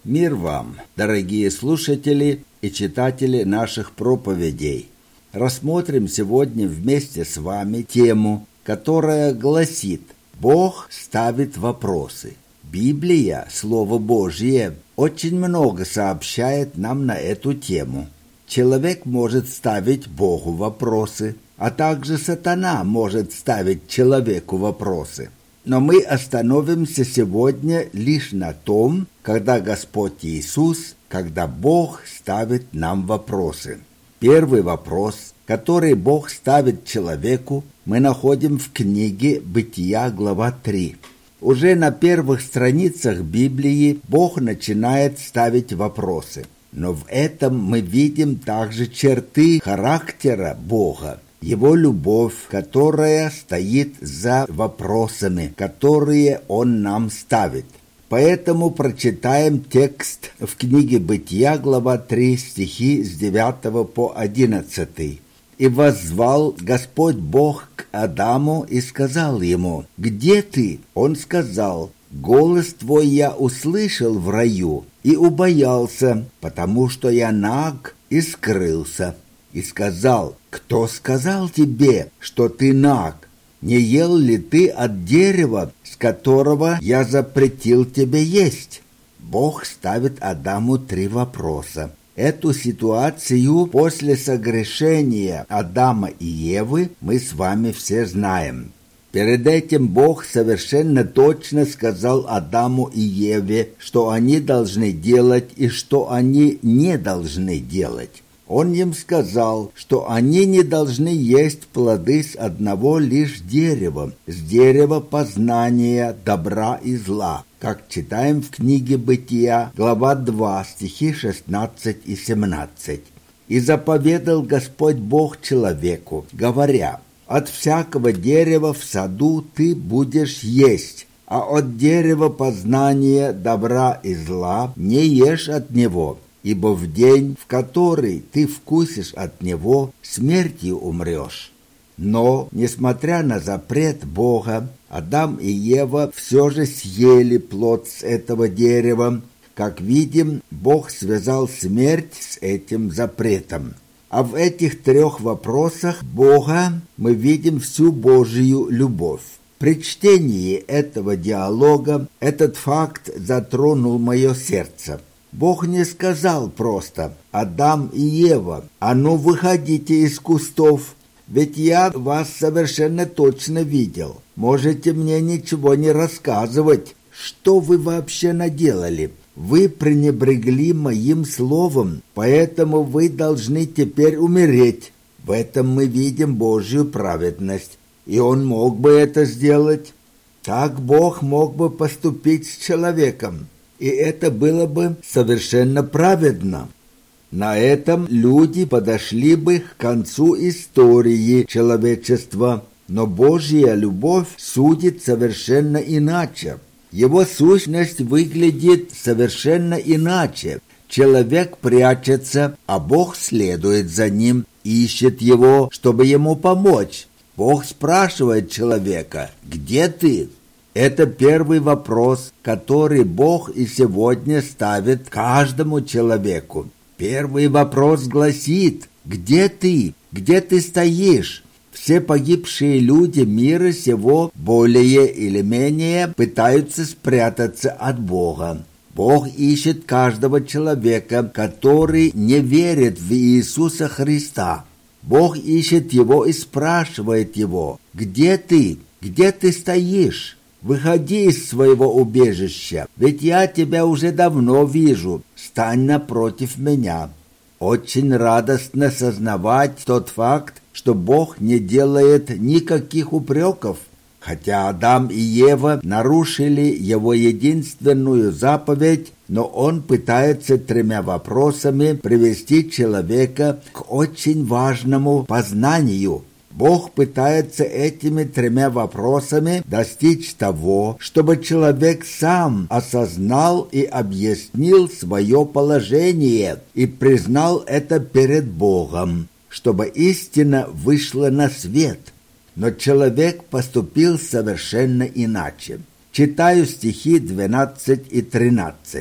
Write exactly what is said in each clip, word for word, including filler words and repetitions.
Мир вам, дорогие слушатели и читатели наших проповедей. Рассмотрим сегодня вместе с вами тему, которая гласит: Бог ставит вопросы. Библия, Слово Божье, очень много сообщает нам на эту тему. Человек может ставить Богу вопросы, а также сатана может ставить человеку вопросы. Но мы остановимся сегодня лишь на том, когда Господь Иисус, когда Бог ставит нам вопросы. Первый вопрос, который Бог ставит человеку, мы находим в книге Бытия, глава три. Уже на первых страницах Библии Бог начинает ставить вопросы. Но в этом мы видим также черты характера Бога. Его любовь, которая стоит за вопросами, которые Он нам ставит. Поэтому прочитаем текст в книге Бытия, глава три, стихи с девятого по одиннадцатый. «И воззвал Господь Бог к Адаму и сказал ему: „Где ты?“ Он сказал: „Голос твой я услышал в раю и убоялся, потому что я наг и скрылся“. И сказал: „Кто сказал тебе, что ты наг? Не ел ли ты от дерева, с которого я запретил тебе есть?“ Бог ставит Адаму три вопроса. Эту ситуацию после согрешения Адама и Евы мы с вами все знаем. Перед этим Бог совершенно точно сказал Адаму и Еве, что они должны делать и что они не должны делать. Он им сказал, что они не должны есть плоды с одного лишь дерева, с дерева познания добра и зла, как читаем в книге Бытия, глава два, стихи шестнадцать и семнадцать. «И заповедал Господь Бог человеку, говоря: „От всякого дерева в саду ты будешь есть, а от дерева познания добра и зла не ешь от него, ибо в день, в который ты вкусишь от него, смертью умрешь“». Но, несмотря на запрет Бога, Адам и Ева все же съели плод с этого дерева. Как видим, Бог связал смерть с этим запретом. А в этих трех вопросах Бога мы видим всю Божию любовь. При чтении этого диалога этот факт затронул мое сердце. Бог не сказал просто: «Адам и Ева, а ну выходите из кустов, ведь я вас совершенно точно видел. Можете мне ничего не рассказывать. Что вы вообще наделали? Вы пренебрегли моим словом, поэтому вы должны теперь умереть». В этом мы видим Божью праведность. И Он мог бы это сделать. Так Бог мог бы поступить с человеком. И это было бы совершенно праведно. На этом люди подошли бы к концу истории человечества. Но Божья любовь судит совершенно иначе. Его сущность выглядит совершенно иначе. Человек прячется, а Бог следует за ним, ищет его, чтобы ему помочь. Бог спрашивает человека: «Где ты?». Это первый вопрос, который Бог и сегодня ставит каждому человеку. Первый вопрос гласит: «Где ты? Где ты стоишь?». Все погибшие люди мира сего более или менее пытаются спрятаться от Бога. Бог ищет каждого человека, который не верит в Иисуса Христа. Бог ищет его и спрашивает его: «Где ты? Где ты стоишь? Выходи из своего убежища, ведь я тебя уже давно вижу, стань напротив меня». Очень радостно сознавать тот факт, что Бог не делает никаких упреков. Хотя Адам и Ева нарушили его единственную заповедь, но он пытается тремя вопросами привести человека к очень важному познанию. Бог пытается этими тремя вопросами достичь того, чтобы человек сам осознал и объяснил свое положение и признал это перед Богом, чтобы истина вышла на свет. Но человек поступил совершенно иначе. Читаю стихи двенадцать и тринадцать.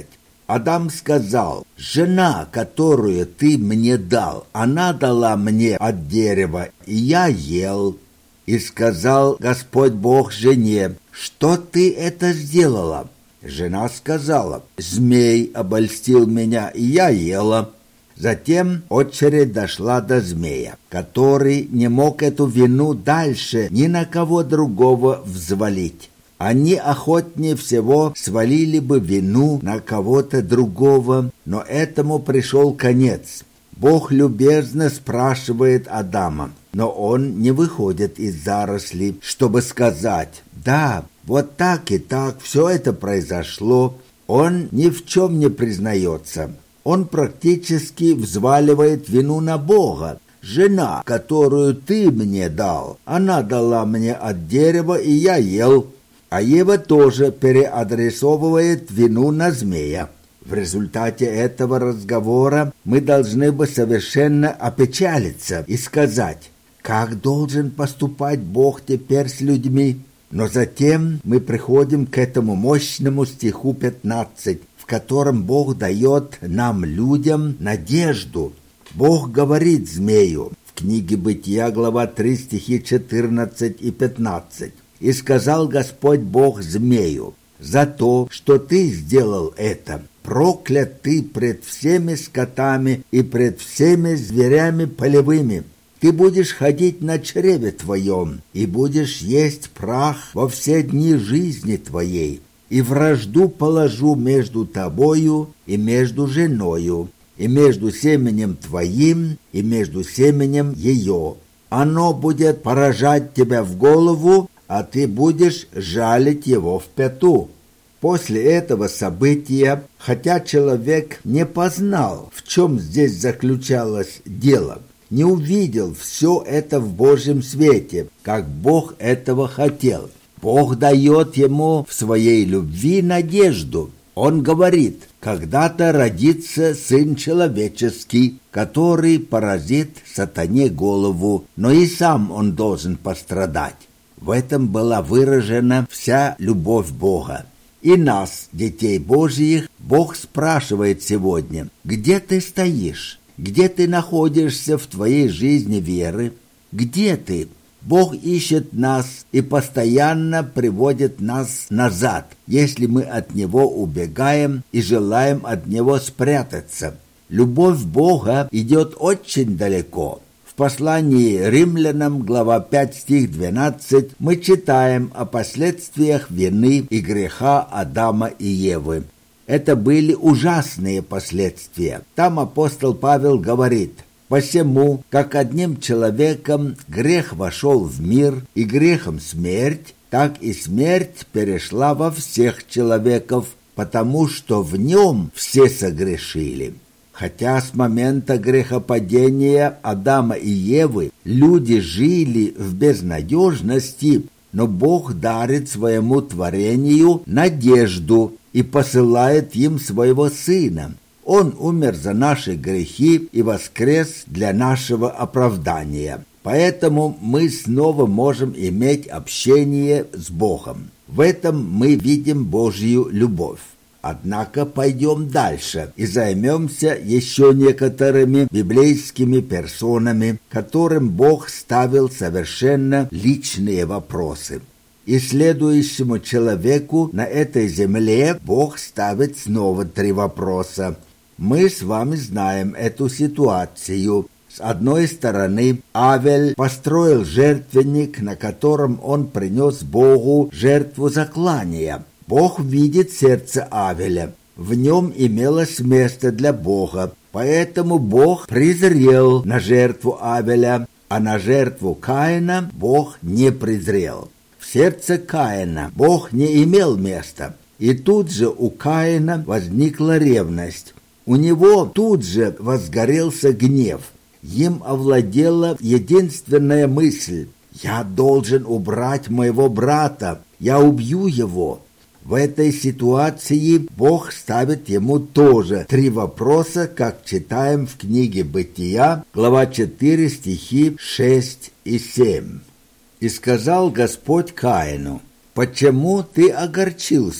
Адам сказал: «Жена, которую ты мне дал, она дала мне от дерева, и я ел». И сказал Господь Бог жене: «Что ты это сделала?» Жена сказала: «Змей обольстил меня, и я ела». Затем очередь дошла до змея, который не мог эту вину дальше ни на кого другого взвалить. Они охотнее всего свалили бы вину на кого-то другого, но этому пришел конец. Бог любезно спрашивает Адама, но он не выходит из зарослей, чтобы сказать: «Да, вот так и так все это произошло». Он ни в чем не признается. Он практически взваливает вину на Бога. «Жена, которую ты мне дал, она дала мне от дерева, и я ел». А Ева тоже переадресовывает вину на змея. В результате этого разговора мы должны бы совершенно опечалиться и сказать: как должен поступать Бог теперь с людьми? Но затем мы приходим к этому мощному стиху пятнадцать, в котором Бог дает нам, людям, надежду. Бог говорит змею в книге Бытия, глава три, стихи четырнадцать и пятнадцать. «И сказал Господь Бог змею: за то, что ты сделал это, проклят ты пред всеми скотами и пред всеми зверями полевыми. Ты будешь ходить на чреве твоем, и будешь есть прах во все дни жизни твоей. И вражду положу между тобою и между женою, и между семенем твоим и между семенем ее. Оно будет поражать тебя в голову, а ты будешь жалить его в пяту». После этого события, хотя человек не познал, в чем здесь заключалось дело, не увидел все это в Божьем свете, как Бог этого хотел, Бог дает ему в своей любви надежду. Он говорит: когда-то родится Сын Человеческий, который поразит сатане голову, но и сам он должен пострадать. В этом была выражена вся любовь Бога. И нас, детей Божьих, Бог спрашивает сегодня: где ты стоишь? Где ты находишься в твоей жизни веры? Где ты? Бог ищет нас и постоянно приводит нас назад, если мы от Него убегаем и желаем от Него спрятаться. Любовь Бога идет очень далеко. В послании Римлянам, глава пять, стих двенадцать, мы читаем о последствиях вины и греха Адама и Евы. Это были ужасные последствия. Там апостол Павел говорит: «Посему, как одним человеком грех вошел в мир, и грехом смерть, так и смерть перешла во всех человеков, потому что в нем все согрешили». Хотя с момента грехопадения Адама и Евы люди жили в безнадежности, но Бог дарит своему творению надежду и посылает им своего Сына. Он умер за наши грехи и воскрес для нашего оправдания. Поэтому мы снова можем иметь общение с Богом. В этом мы видим Божью любовь. Однако пойдем дальше и займемся еще некоторыми библейскими персонами, которым Бог ставил совершенно личные вопросы. И следующему человеку на этой земле Бог ставит снова три вопроса. Мы с вами знаем эту ситуацию. С одной стороны, Авель построил жертвенник, на котором он принес Богу жертву заклания. Бог видит сердце Авеля. В нем имелось место для Бога. Поэтому Бог презрел на жертву Авеля, а на жертву Каина Бог не презрел. В сердце Каина Бог не имел места. И тут же у Каина возникла ревность. У него тут же возгорелся гнев. Им овладела единственная мысль: «Я должен убрать моего брата, я убью его». В этой ситуации Бог ставит ему тоже три вопроса, как читаем в книге Бытия, глава четыре, стихи шесть и семь. «И сказал Господь Каину: почему ты огорчился?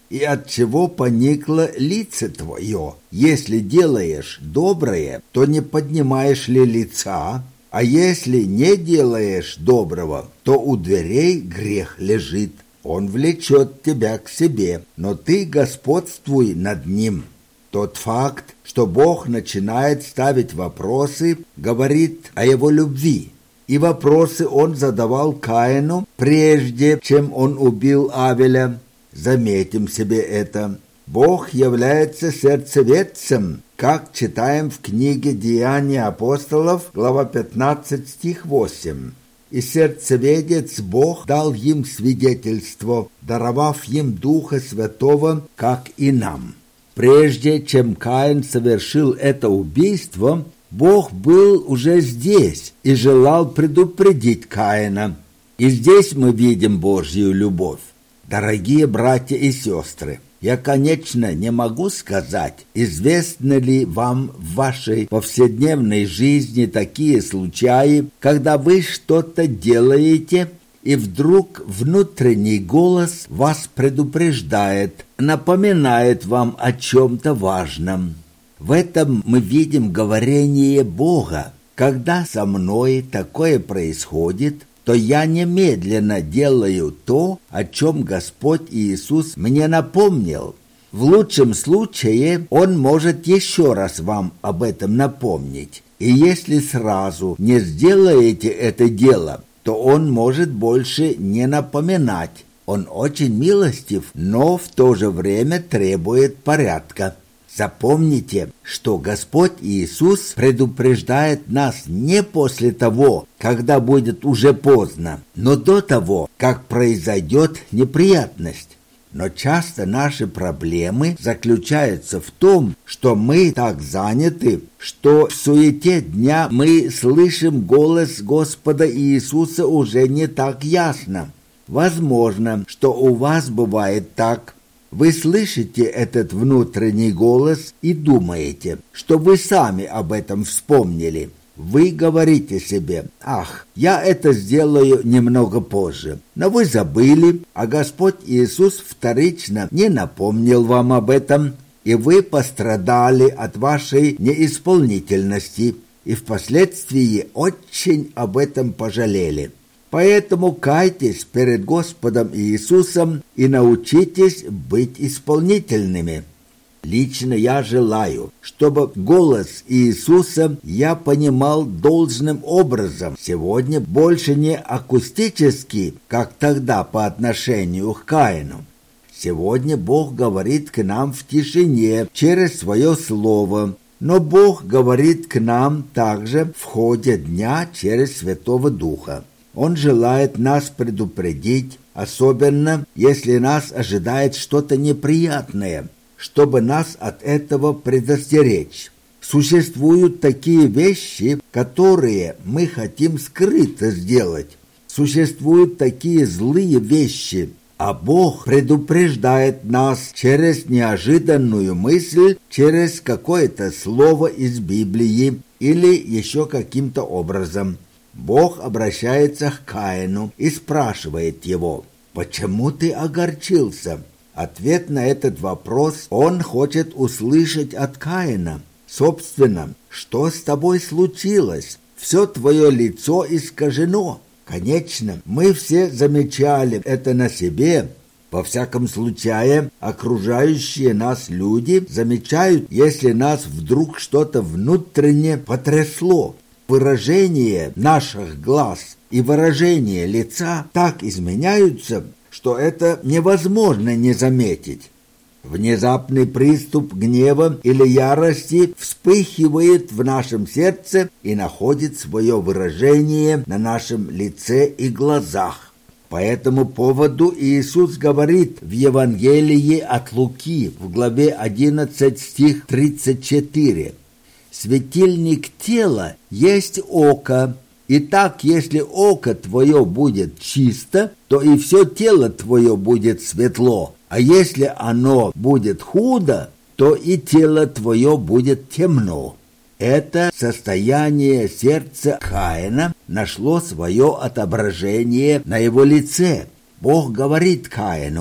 и от чего поникло лице твое? Если делаешь доброе, то не поднимаешь ли лица? А если не делаешь доброго, то у дверей грех лежит. Он влечет тебя к себе, но ты господствуй над ним. Тот факт, что Бог начинает ставить вопросы, говорит о его любви. И вопросы он задавал Каину, прежде чем он убил Авеля. Заметим себе это. Бог является сердцеведцем, как читаем в книге «Деяния апостолов», глава пятнадцать, стих восемь. И сердцеведец Бог дал им свидетельство, даровав им Духа Святого, как и нам. Прежде чем Каин совершил это убийство, Бог был уже здесь и желал предупредить Каина. И здесь мы видим Божью любовь. Дорогие братья и сестры, я, конечно, не могу сказать, известны ли вам в вашей повседневной жизни такие случаи, когда вы что-то делаете, и вдруг внутренний голос вас предупреждает, напоминает вам о чем-то важном. В этом мы видим говорение Бога. Когда со мной такое происходит, то я немедленно делаю то, о чем Господь Иисус мне напомнил. В лучшем случае Он может еще раз вам об этом напомнить. И если сразу не сделаете это дело, то Он может больше не напоминать. Он очень милостив, но в то же время требует порядка. Запомните, что Господь Иисус предупреждает нас не после того, когда будет уже поздно, но до того, как произойдет неприятность. Но часто наши проблемы заключаются в том, что мы так заняты, что в суете дня мы слышим голос Господа Иисуса уже не так ясно. Возможно, что у вас бывает так. Вы слышите этот внутренний голос и думаете, что вы сами об этом вспомнили. Вы говорите себе: «Ах, я это сделаю немного позже». Но вы забыли, а Господь Иисус вторично не напомнил вам об этом, и вы пострадали от вашей неисполнительности, и впоследствии очень об этом пожалели. Поэтому кайтесь перед Господом Иисусом и научитесь быть исполнительными. Лично я желаю, чтобы голос Иисуса я понимал должным образом, сегодня больше не акустически, как тогда по отношению к Каину. Сегодня Бог говорит к нам в тишине через свое слово, но Бог говорит к нам также в ходе дня через Святого Духа. Он желает нас предупредить, особенно если нас ожидает что-то неприятное, чтобы нас от этого предостеречь. Существуют такие вещи, которые мы хотим скрыто сделать. Существуют такие злые вещи, а Бог предупреждает нас через неожиданную мысль, через какое-то слово из Библии или еще каким-то образом. Бог обращается к Каину и спрашивает его: «Почему ты огорчился?» Ответ на этот вопрос он хочет услышать от Каина. Собственно, что с тобой случилось? Все твое лицо искажено. Конечно, мы все замечали это на себе. Во всяком случае, окружающие нас люди замечают, если нас вдруг что-то внутренне потрясло. Выражение наших глаз и выражение лица так изменяются, что это невозможно не заметить. Внезапный приступ гнева или ярости вспыхивает в нашем сердце и находит свое выражение на нашем лице и глазах. По этому поводу Иисус говорит в Евангелии от Луки в главе одиннадцать, стих тридцать четыре. «Светильник тела есть око. Итак, если око твое будет чисто, то и все тело твое будет светло, а если оно будет худо, то и тело твое будет темно». Это состояние сердца Каина нашло свое отображение на его лице. Бог говорит Каину: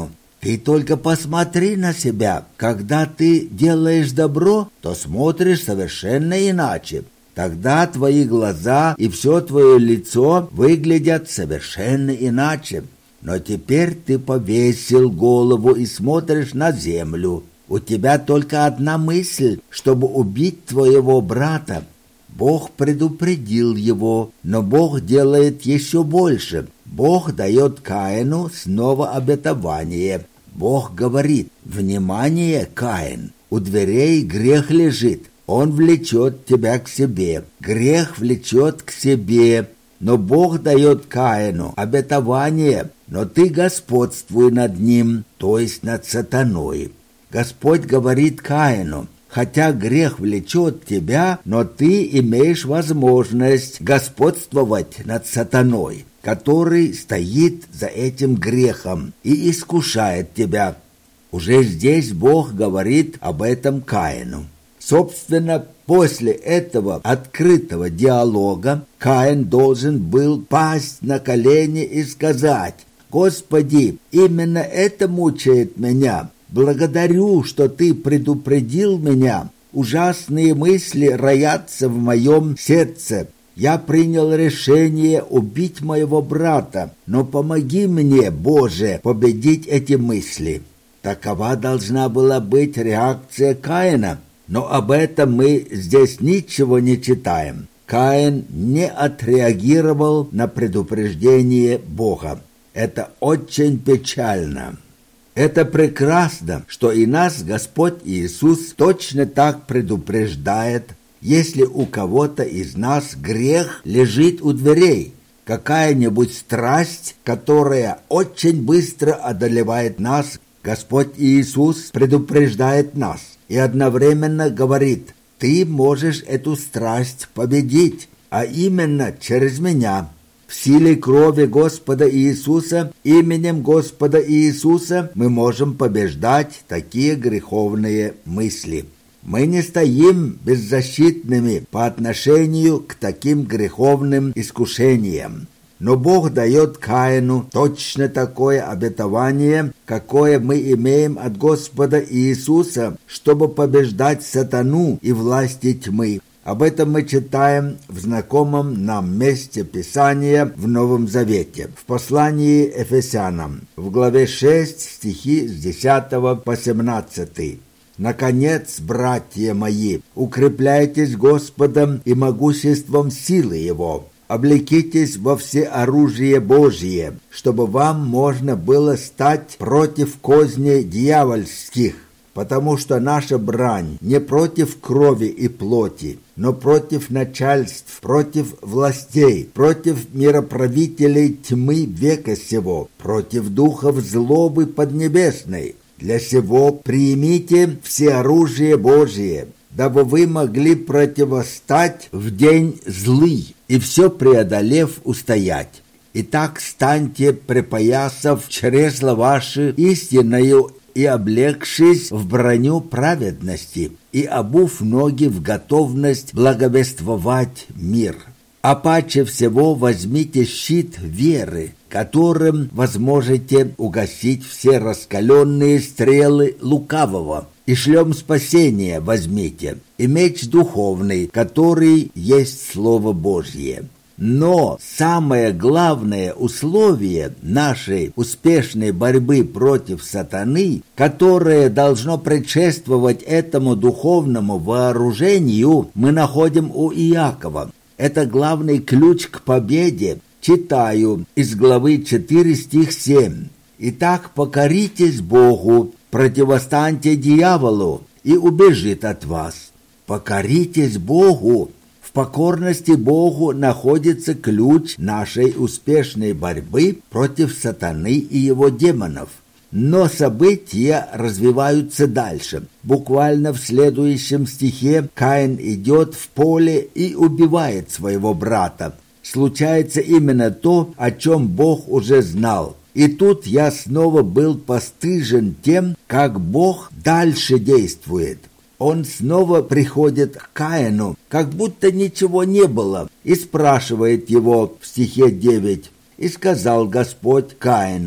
Ты только посмотри на себя. Когда ты делаешь добро, то смотришь совершенно иначе. Тогда твои глаза и все твое лицо выглядят совершенно иначе. Но теперь ты повесил голову и смотришь на землю. У тебя только одна мысль, чтобы убить твоего брата. Бог предупредил его, но Бог делает еще больше. Бог дает Каину снова обетование. Бог говорит: «Внимание, Каин, у дверей грех лежит. Он влечет тебя к себе. Грех влечет к себе». Но Бог дает Каину обетование, но ты господствуй над ним, то есть над сатаной. Господь говорит Каину: хотя грех влечет тебя, но ты имеешь возможность господствовать над сатаной, который стоит за этим грехом и искушает тебя. Уже здесь Бог говорит об этом Каину. Собственно, после этого открытого диалога Каин должен был пасть на колени и сказать: «Господи, именно это мучает меня. Благодарю, что Ты предупредил меня. Ужасные мысли роятся в моем сердце. Я принял решение убить моего брата, но помоги мне, Боже, победить эти мысли». Такова должна была быть реакция Каина. Но об этом мы здесь ничего не читаем. Каин не отреагировал на предупреждение Бога. Это очень печально. Это прекрасно, что и нас Господь Иисус точно так предупреждает, если у кого-то из нас грех лежит у дверей, какая-нибудь страсть, которая очень быстро одолевает нас, Господь Иисус предупреждает нас и одновременно говорит: «Ты можешь эту страсть победить, а именно через меня». В силе крови Господа Иисуса, именем Господа Иисуса мы можем побеждать такие греховные мысли. Мы не стоим беззащитными по отношению к таким греховным искушениям. Но Бог дает Каину точно такое обетование, какое мы имеем от Господа Иисуса, чтобы побеждать сатану и власти тьмы. Об этом мы читаем в знакомом нам месте Писания в Новом Завете, в послании Ефесянам, в главе шесть, стихи с десятого по семнадцатый. «Наконец, братья мои, укрепляйтесь Господом и могуществом силы Его. Облекитесь во всеоружие Божие, чтобы вам можно было стать против козней дьявольских, потому что наша брань не против крови и плоти, но против начальств, против властей, против мироправителей тьмы века сего, против духов злобы поднебесной. Для сего примите всеоружие Божие, дабы вы могли противостать в день злый, и все преодолев устоять. Итак, станьте, припоясав чресла ваши истинною и облегшись в броню праведности, и обув ноги в готовность благовествовать мир. А паче всего возьмите щит веры, которым возможете угасить все раскаленные стрелы лукавого, и шлем спасения возьмите, и меч духовный, который есть Слово Божье. Но самое главное условие нашей успешной борьбы против сатаны, которое должно предшествовать этому духовному вооружению, мы находим у Иакова. Это главный ключ к победе. Читаю из главы четыре, стих семь. «Итак, покоритесь Богу, противостаньте дьяволу, и убежит от вас». Покоритесь Богу. В покорности Богу находится ключ нашей успешной борьбы против сатаны и его демонов. Но события развиваются дальше. Буквально в следующем стихе Каин идет в поле и убивает своего брата. Случается именно то, о чем Бог уже знал. И тут я снова был постыжен тем, как Бог дальше действует. Он снова приходит к Каину, как будто ничего не было, и спрашивает его в стихе девять. «И сказал Господь Каину: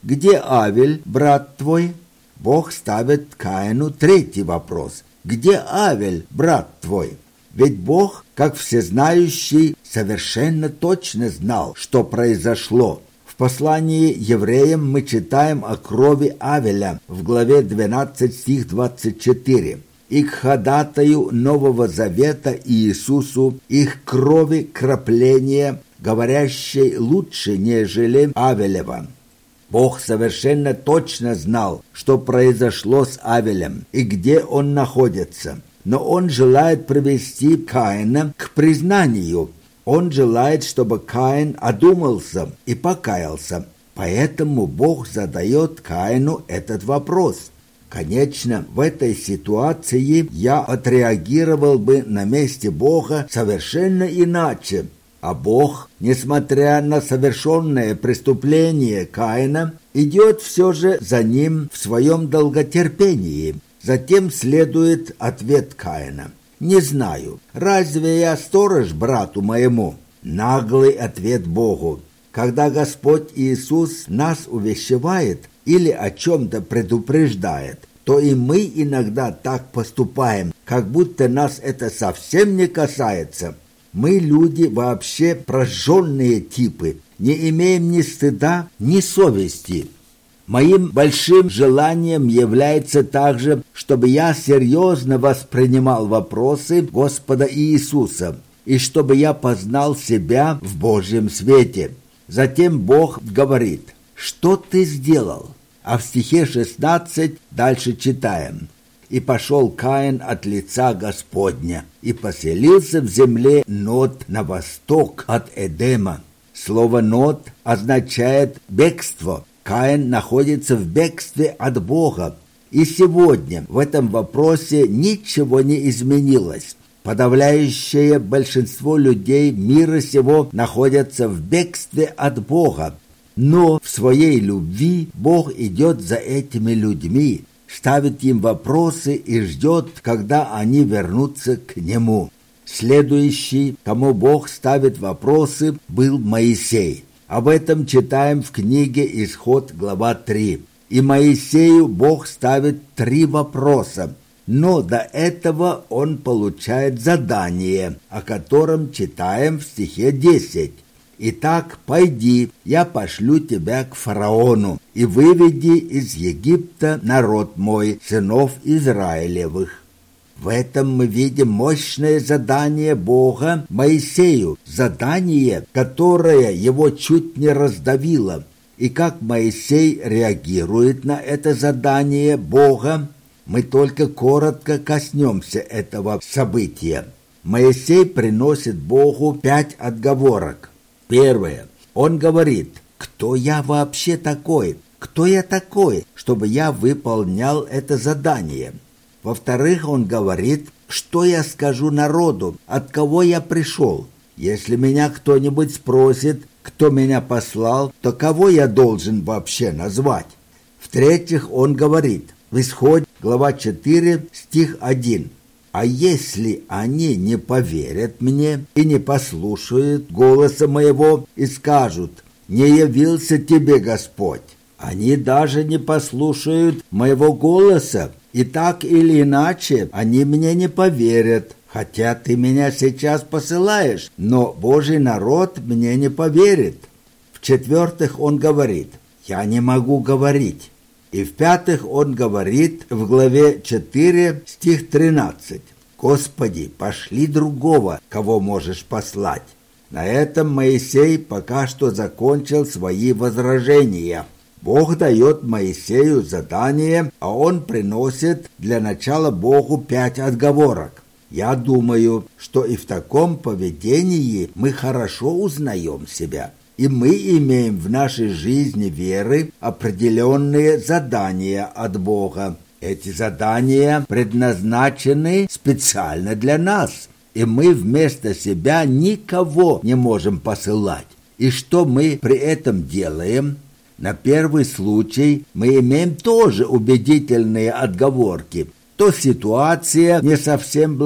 где Авель, брат твой? Бог ставит Каину третий вопрос. Где Авель, брат твой? Ведь Бог, как всезнающий, совершенно точно знал, что произошло. В послании евреям мы читаем о крови Авеля в главе двенадцать, стих двадцать четыре. «И к ходатаю Нового Завета Иисусу их крови крапление, говорящей лучше, нежели Авелева». Бог совершенно точно знал, что произошло с Авелем и где он находится. Но он желает привести Каина к признанию. Он желает, чтобы Каин одумался и покаялся. Поэтому Бог задает Каину этот вопрос. Конечно, в этой ситуации я отреагировал бы на месте Бога совершенно иначе. А Бог, несмотря на совершенное преступление Каина, идет все же за ним в своем долготерпении. Затем следует ответ Каина. «Не знаю, разве я сторож брату моему?» Наглый ответ Богу. Когда Господь Иисус нас увещевает или о чем-то предупреждает, то и мы иногда так поступаем, как будто нас это совсем не касается. Мы, люди, вообще прожженные типы, не имеем ни стыда, ни совести. Моим большим желанием является также, чтобы я серьезно воспринимал вопросы Господа Иисуса и чтобы я познал себя в Божьем свете. Затем Бог говорит: «Что ты сделал?» А в стихе шестнадцать дальше читаем: «И пошел Каин от лица Господня, и поселился в земле Нод на восток от Эдема». Слово «Нод» означает «бегство». Каин находится в бегстве от Бога. И сегодня в этом вопросе ничего не изменилось. Подавляющее большинство людей мира сего находятся в бегстве от Бога. Но в своей любви Бог идет за этими людьми, ставит им вопросы и ждет, когда они вернутся к Нему. Следующий, кому Бог ставит вопросы, был Моисей. Об этом читаем в книге «Исход», глава три. И Моисею Бог ставит три вопроса, но до этого он получает задание, о котором читаем в стихе десять. «Итак, пойди, я пошлю тебя к фараону, и выведи из Египта народ мой, сынов Израилевых». В этом мы видим мощное задание Бога Моисею, задание, которое его чуть не раздавило. И как Моисей реагирует на это задание Бога, мы только коротко коснемся этого события. Моисей приносит Богу пять отговорок. Первое. Он говорит: «Кто я вообще такой? Кто я такой, чтобы я выполнял это задание?» Во-вторых, он говорит: «Что я скажу народу? От кого я пришел? Если меня кто-нибудь спросит, кто меня послал, то кого я должен вообще назвать?» В-третьих, он говорит в Исходе, глава четыре, стих один: «А если они не поверят мне и не послушают голоса моего и скажут: не явился тебе Господь, они даже не послушают моего голоса, и так или иначе они мне не поверят, хотя ты меня сейчас посылаешь, но Божий народ мне не поверит». В-четвертых, он говорит: «Я не могу говорить». И в-пятых, он говорит в главе четыре, стих тринадцать: «Господи, пошли другого, кого можешь послать». На этом Моисей пока что закончил свои возражения. Бог дает Моисею задание, а он приносит для начала Богу пять отговорок. Я думаю, что и в таком поведении мы хорошо узнаем себя. И мы имеем в нашей жизни веры определенные задания от Бога. Эти задания предназначены специально для нас, и мы вместо себя никого не можем посылать. И что мы при этом делаем? На первый случай мы имеем тоже убедительные отговорки. То ситуация не совсем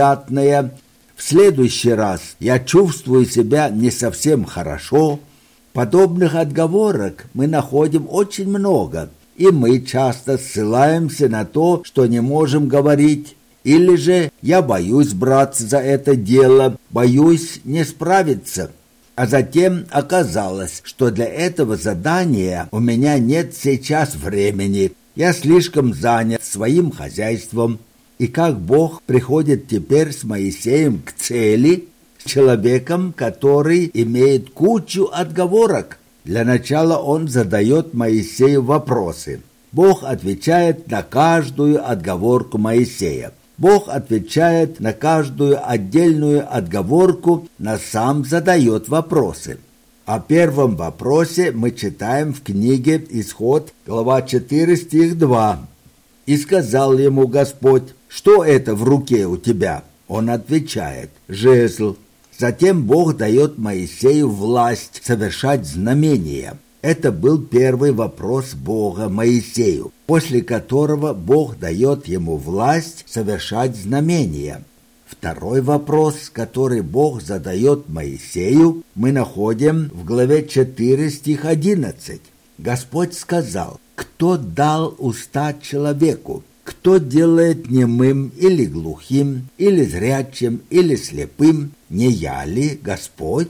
благоприятная, в следующий раз я чувствую себя не совсем хорошо, Подобных отговорок мы находим очень много, и мы часто ссылаемся на то, что не можем говорить, или же «я боюсь браться за это дело, боюсь не справиться». А затем оказалось, что для этого задания у меня нет сейчас времени, я слишком занят своим хозяйством. И как Бог приходит теперь с Моисеем к цели, с человеком, который имеет кучу отговорок. Для начала он задает Моисею вопросы. Бог отвечает на каждую отговорку Моисея. Бог отвечает на каждую отдельную отговорку, но сам задает вопросы. О первом вопросе мы читаем в книге «Исход», глава четыре, стих два. «И сказал ему Господь: что это в руке у тебя?» Он отвечает: «Жезл». Затем Бог дает Моисею власть совершать знамения. Это был первый вопрос Бога Моисею, после которого Бог дает ему власть совершать знамения. Второй вопрос, который Бог задает Моисею, мы находим в главе четыре, стих одиннадцать. Господь сказал: «Кто дал уста человеку? Кто делает немым или глухим, или зрячим, или слепым? Не я ли, Господь?»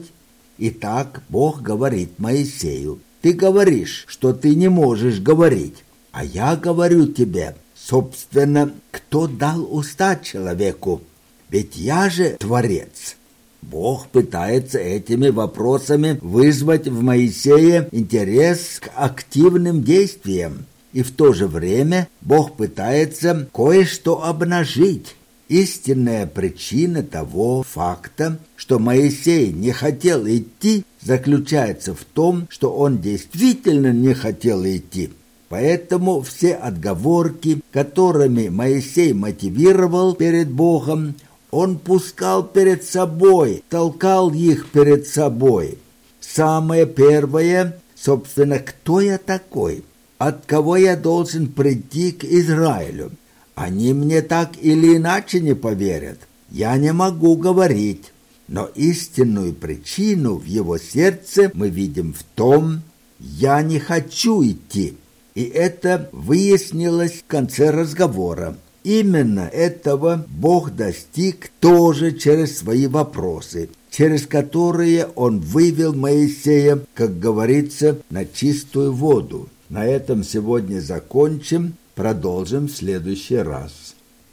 Итак, Бог говорит Моисею: «Ты говоришь, что ты не можешь говорить, а я говорю тебе, собственно, кто дал уста человеку? Ведь я же Творец». Бог пытается этими вопросами вызвать в Моисее интерес к активным действиям. И в то же время Бог пытается кое-что обнажить. Истинная причина того факта, что Моисей не хотел идти, заключается в том, что он действительно не хотел идти. Поэтому все отговорки, которыми Моисей мотивировал перед Богом, он пускал перед собой, толкал их перед собой. Самое первое, собственно, кто я такой? От кого я должен прийти к Израилю? Они мне так или иначе не поверят. Я не могу говорить. Но истинную причину в его сердце мы видим в том: «я не хочу идти». И это выяснилось в конце разговора. Именно этого Бог достиг тоже через свои вопросы, через которые он вывел Моисея, как говорится, на чистую воду. На этом сегодня закончим, продолжим в следующий раз.